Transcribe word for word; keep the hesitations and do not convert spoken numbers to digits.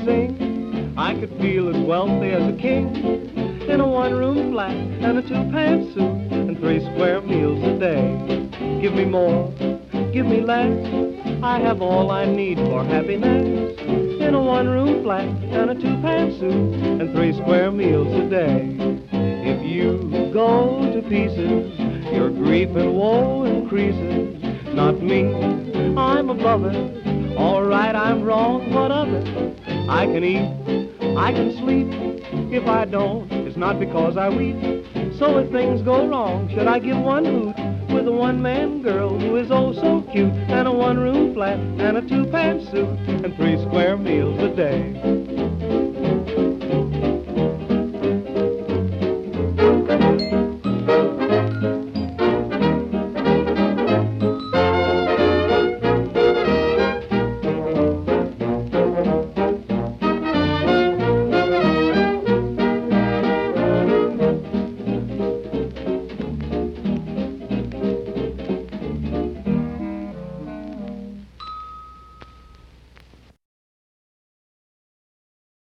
sing, I could feel as wealthy as a king in a one-room flat and a two-pants suit and three square meals a day. Give me more, give me less, I have all I need for happiness in a one-room flat and a two-pants suit and three square meals a day. If you go to pieces, your grief and woe increases. Not me, I'm above it. All right, I'm wrong, what of it? I can eat, I can sleep. If I don't, it's not because I weep. So if things go wrong, should I give one hoot with a one-man girl who is oh so cute, and a one-room flat and a two-pants suit and three